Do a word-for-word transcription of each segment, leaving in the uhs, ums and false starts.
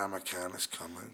Ramakan is coming.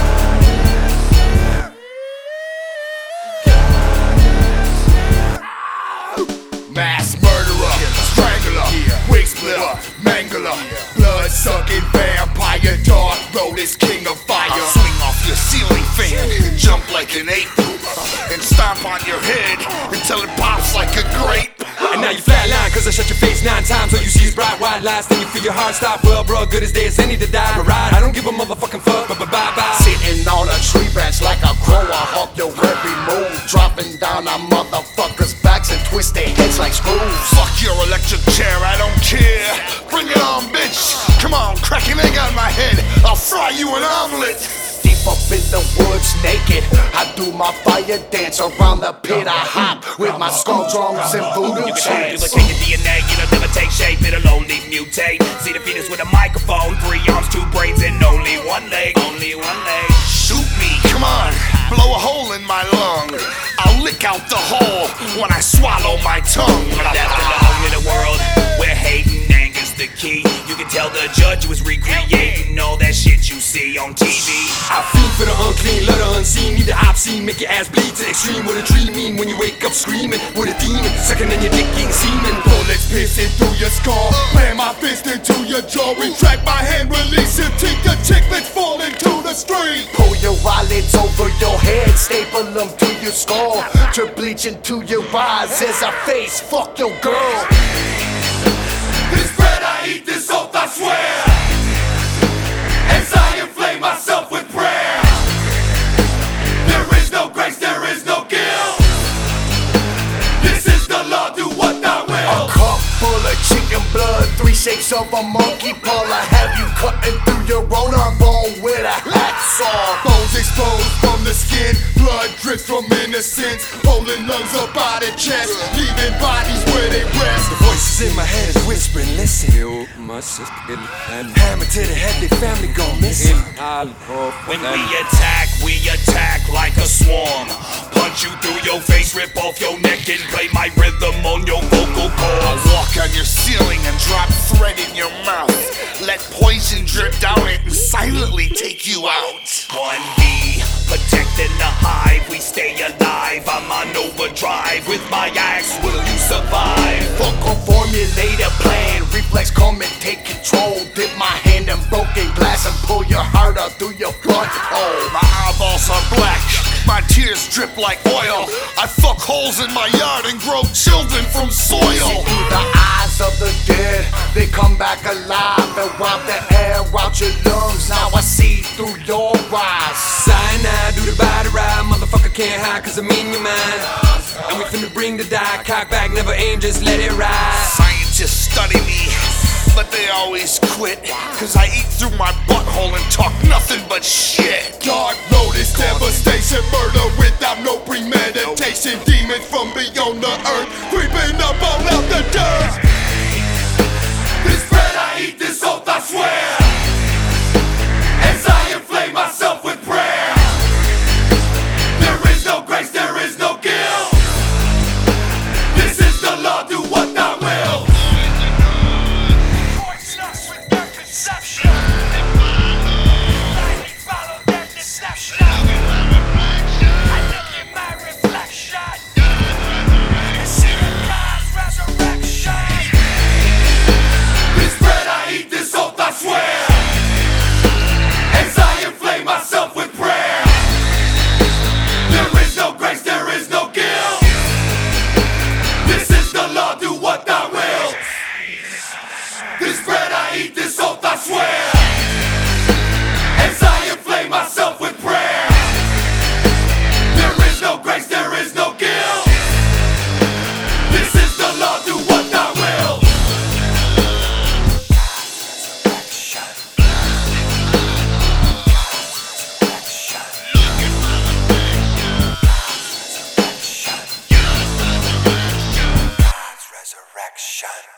Mass murderer, strangler, wig splitter, mangler, blood-sucking vampire, dark road is king of fire. I'll swing off your ceiling fan, jump like an ape, and stomp on your head until it pops like a grape. And now you flatline cause I shut your face nine times. All you see is bright white lights, then you feel your heart stop. Well bro, good as day as any to die or ride. I don't give a motherfucking fuck, but bye-bye. Sitting on a tree branch like a crow, I hawk your every move, dropping down on motherfuckers' backs and twist their heads like screws. Fuck your electric chair, I don't care. Bring it on, bitch. Come on, crack an egg on my head. I'll fry you an omelet. Deep up in the woods, naked, I do my fire dance. Around the pit I hop with my skull drums and voodoo chants. Duplicate your D N A, it'll never take shape, it'll only mutate. See the fetus with a microphone, three arms, two brains, and only one leg. Only one leg. Shoot me, come on, blow a hole in my lung. I'll lick out the hole when I swallow my tongue. That's the home in the world where hate and anger's the key. You can tell the judge was recreating all that shit you see on T V. I feel for the unclean, love the unseen. Need the obscene, make your ass bleed to the extreme. What a dream mean when you wake up screaming. What a demon, sucking in your dick, getting semen. Bullets piercing through your skull, ram my fist into your jaw. Retract my hand, release your teeth. The chicklets fall into the street. Pull your eyelids over your head, staple them to your skull. To bleach into your eyes as I face fuck your girl. This bread I eat, this oath I swear, as I inflame myself with prayer. There is no grace, there is no guilt. This is the law, do what thou will. A cup full of chicken blood, three shakes of a monkey paw. I have you cutting through your own arm bone with a hacksaw. Bones exposed from the skin, blood drips from innocence, pulling lungs up out of chest, leaving bodies where they rest. The voices in my head is whispering, listen. Hammer to the head, the family go missing. When we attack, we attack like a swarm. Punch you through your face, rip off your neck, and play my rhythm on your vocal cords. I'll walk on your ceiling and drop thread in your mouth. Let poison drip down it and silently take you out. one B, protecting the hive, we stay alive. I'm on overdrive, with my axe will you survive? Fuck a formulated plan, reflex come and take control. Dip my hand in broken glass and pull your heart out through your butthole. My eyeballs are black, my tears drip like oil. I fuck holes in my yard and grow children from soil. See through the eyes of the dead, they come back alive and wipe the air out your lungs. Now I see through your eyes. Cyanide, do the body ride. Motherfucker can't hide cause I'm in your mind. And we finna bring the die. Cock back, never aim, just let it ride. Scientists study me, but they always quit, cause I eat through my butthole and talk nothing but shit. Dark road is devastation, murder without no premeditation. Demons from beyond the earth, creeping up on